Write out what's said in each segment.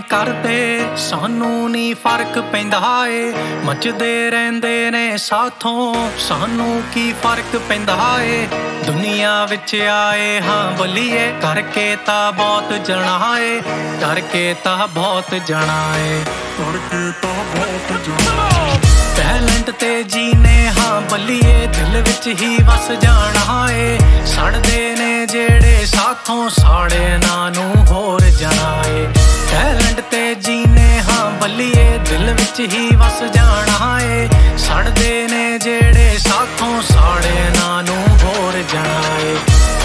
ਕਰਦੇ ਸਾਨੂੰ ਨੀ ਫਰਕ ਪੈਂਦਾ ਏ। ਮੱਚਦੇ ਰਹਿੰਦੇ ਨੇ ਸਾਥੋਂ ਸਾਨੂੰ ਕੀ ਫਰਕ ਪੈਂਦਾ ਏ। ਦੁਨੀਆ ਵਿੱਚ ਆਏ ਹਾਂ ਬਲੀਏ ਕਰਕੇ ਤਾਂ ਬਹੁਤ ਜਣਾ ਏ। ਕਰਕੇ ਤਾਂ ਬਹੁਤ ਜਣਾ ਏ। ਕਰਕੇ ਤਾਂ ਬਹੁਤ ਜਣਾ। ਟੈਲੈਂਟ ਤੇ ਜੀਨੇ ਹਾਂ ਬਲੀਏ ਦਿਲ ਵਿੱਚ ਹੀ ਵਸ ਜਾਣਾ ਏ। ਸੜਦੇ ਨੇ ਜਿਹੜੇ ਸਾਥੋਂ ਸਾੜੇ ਇਹਨਾਂ ਨੂੰ ਹੋਰ ਜਾਣਾ ਏ। ਟੈਲੈਂਟ ਤੇ ਜੀਨੇ ਹਾਂ ਬਲੀਏ ਦਿਲ ਵਿੱਚ ਹੀ ਵਸ ਜਾਣਾ ਏ। ਸੜਦੇ ਨੇ ਜਿਹੜੇ ਸਾਥੋਂ ਸਾੜੇ ਇਹਨਾਂ ਨੂੰ ਹੋਰ ਜਾਣਾ ਏ।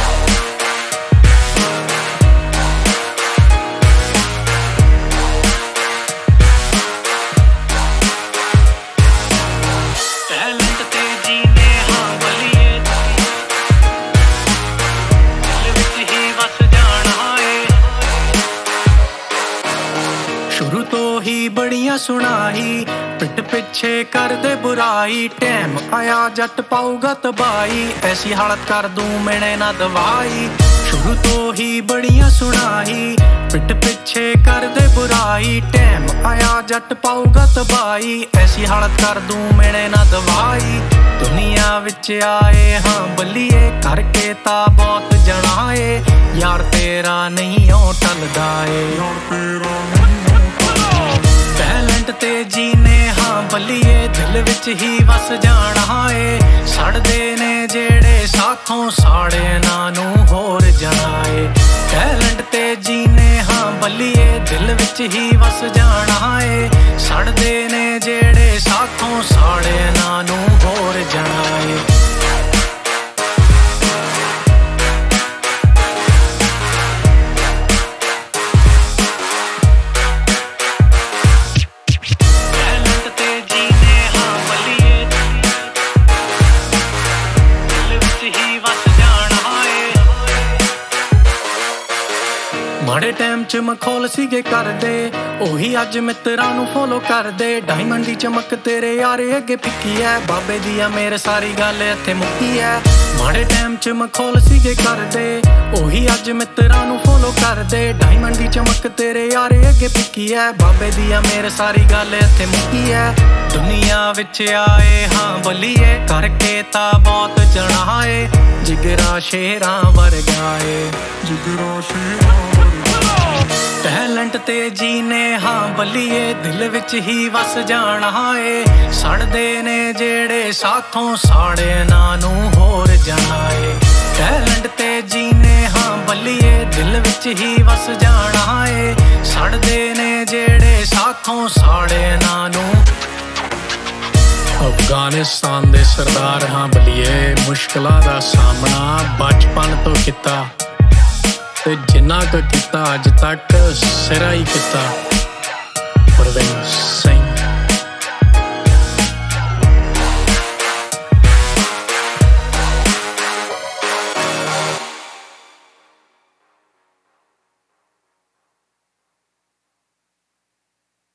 ਸ਼ੁਰੂ ਤੋਂ ਹੀ ਬੜੀਆਂ ਸੁਣਾਈ ਪਿੱਠ ਪਿੱਛੇ ਕਰਦੇ ਬੁਰਾਈ। ਟੈਮ ਆਇਆ ਜੱਟ ਪਾਊਗਾ ਤਬਾਈ ਐਸੀ ਹਾਲਤ ਕਰ ਦੂੰ ਮੈਨੇ ਨਾ ਦਵਾਈ। ਸ਼ੁਰੂ ਤੋਂ ਹੀ ਬੜੀਆਂ ਸੁਣਾਈ ਪਿੱਠ ਪਿੱਛੇ ਕਰਦੇ ਬੁਰਾਈ। ਟੈਮ ਆਇਆ ਜੱਟ ਪਾਊਗਾ ਤਬਾਈ ਐਸੀ ਹਾਲਤ ਕਰ ਦੂੰ ਮੈਨੇ ਨਾ ਦਵਾਈ। ਦੁਨੀਆ ਵਿੱਚ ਆਏ ਹਾਂ ਬਲੀਏ ਕਰਕੇ ਤਾਂ ਬਹੁਤ ਜਣਾ ਏ। ਯਾਰ ਤੇਰਾ ਨਹੀਂ ਓ ਟਲਦਾ ਏ। ਟੈਲੈਂਟ ਤੇ ਜੀਨੇ ਹਾਂ ਬਲੀਏ ਦਿਲ ਵਿੱਚ ਹੀ ਵਸ ਜਾਣਾ ਏ। ਸੜਦੇ ਨੇ ਜਿਹੜੇ ਸਾਥੋਂ ਸਾੜੇ ਇਹਨਾਂ ਨੂੰ ਹੋਰ ਜਾਣਾ ਏ। ਟੈਲੈਂਟ ਤੇ ਜੀਨੇ ਹਾਂ ਬਲੀਏ ਦਿਲ ਵਿੱਚ ਹੀ ਵਸ ਜਾਣਾ ਏ। ਸੜਦੇ ਨੇ ਜਿਹੜੇ ਸਾਥੋਂ ਸਾੜੇ ਇਹਨਾਂ ਨੂੰ ਹੋਰ ਜਾਣਾ ਏ। ਮਾੜੇ ਟਾਈਮ ਚ ਮਖੌਲ ਸੀਗੇ ਕਰਦੇ ਉਹੀ ਅੱਜ ਮਿੱਤਰਾਂ ਨੂੰ ਫੋਲੋ ਕਰਦੇ। ਡਾਇਮੰਡ ਦੀ ਚਮਕ ਤੇਰੇ ਯਾਰੇ ਅੱਗੇ ਫਿੱਕੀ ਐ। ਬਾਬੇ ਦੀ ਆ ਮੇਰੇ ਸਾਰੀ ਗੱਲ ਇੱਥੇ ਮੁੱਕੀ ਐ। ਮਾੜੇ ਟਾਈਮ ਚ ਮਖੌਲ ਸੀਗੇ ਕਰਦੇ ਉਹੀ ਅੱਜ ਮਿੱਤਰਾਂ ਨੂੰ ਫੋਲੋ ਕਰਦੇ। ਡਾਇਮੰਡ ਦੀ ਚਮਕ ਤੇਰੇ ਯਾਰੇ ਅੱਗੇ ਫਿੱਕੀ ਐ। ਬਾਬੇ ਦੀ ਆ ਮੇਰੇ ਸਾਰੀ ਗੱਲ ਇੱਥੇ ਮੁੱਕੀ ਐ। ਦੁਨੀਆ ਵਿੱਚ ਆਏ ਹਾਂ ਬਲੀਏ ਕਰਕੇ ਤਾਂ ਬਹੁਤ ਜਣਾ ਏ। ਜਿਗਰਾ ਸ਼ੇਰਾਂ ਵਰਗਾ ਏ। ਜਿਗਰਾ ਸ਼ੇਰਾਂ ਵਰਗਾ। ਟੈਲੈਂਟ ਤੇ ਜੀਨੇ ਹਾਂ ਬਲੀਏ ਦਿਲ ਵਿੱਚ ਹੀ ਵਸ ਜਾਣਾ ਏ। ਸੜਦੇ ਨੇ ਜਿਹੜੇ ਸਾਥੋਂ ਸਾੜੇ ਇਹਨਾਂ ਨੂੰ ਹੋਰ ਜਾਣਾ ਏ। ਟੈਲੈਂਟ ਤੇ ਜੀਨੇ ਹਾਂ ਬਲੀਏ ਦਿਲ ਵਿੱਚ ਹੀ ਵਸ ਜਾਣਾ ਏ। ਸੜਦੇ ਨੇ ਜਿਹੜੇ ਸਾਥੋਂ ਸਾੜੇ ਇਹਨਾਂ ਨੂੰ। ਅਫਗਾਨਿਸਤਾਨ ਦੇ ਸਰਦਾਰ ਹਾਂ ਬਲੀਏ ਮੁਸ਼ਕਿਲਾਂ ਦਾ ਸਾਹਮਣਾ ਬਚਪਨ ਤੋਂ ਕੀਤਾ ਤੇ ਜਿੰਨਾ ਕੁ ਕੀਤਾ ਅੱਜ ਤੱਕ ਸਿਰਾ ਹੀ ਕੀਤਾ। ਪਰਵਿੰਦਰ ਸਿੰਘ।